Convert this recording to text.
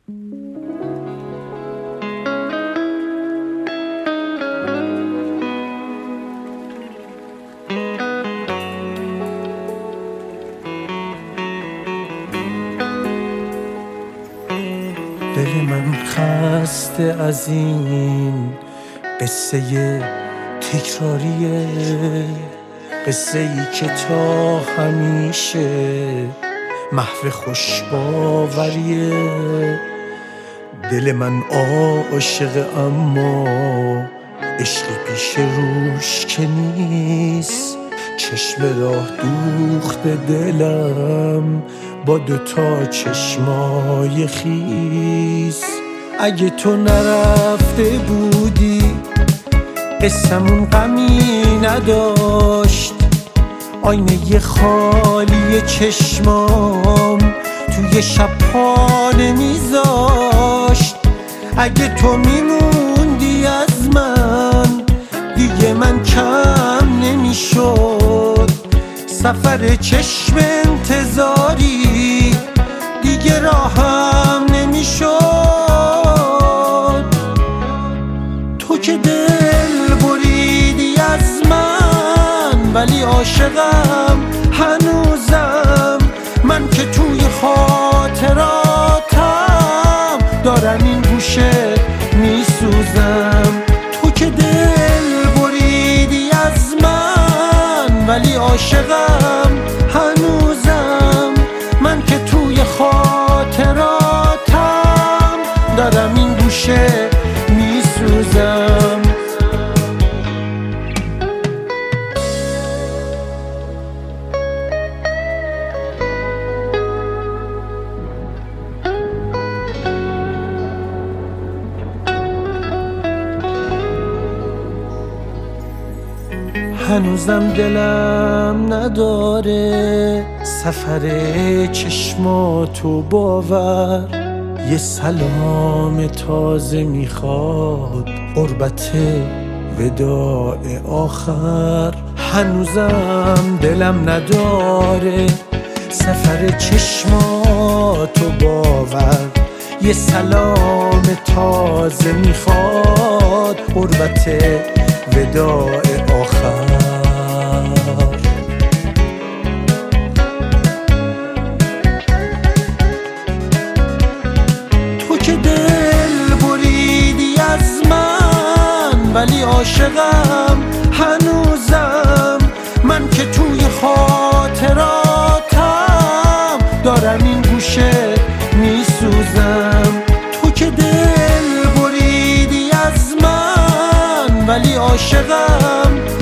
دل من خسته از این قصه تکراریه، قصه ای که تا همیشه محو خوشباوریه. دل من عاشق اما عشق پیش روش که نیست، چشم راه دوخته دلم با دوتا چشمای خیس. اگه تو نرفته بودی قصمون غمی نداشت، آینه خالی چشمام توی شب پا نمیذاشت. اگه تو میموندی از من دیگه من کم نمیشد، سفر چشم انتظاری دیگه راهم نمیشد. تو که دل بریدی از من ولی عاشقم هنوزم، من که توی خاطراتم دارم این گوشه میسوزم. تو که دل بریدی از من ولی عاشقم هنوزم، من که توی خاطراتم دارم این گوشه میسوزم. هنوزم دلم نداره سفر چشماتو باور، یه سلام تازه میخواد قربت وداع آخر. هنوزم دلم نداره سفر چشماتو باور، یه سلام تازه میخواد قربت وداع آخر. تو که دل بریدی از من ولی عاشقم هنوزم، من که توی خاطراتم دارم این گوشه میسوزم. تو که دل بریدی از من ولی عاشقم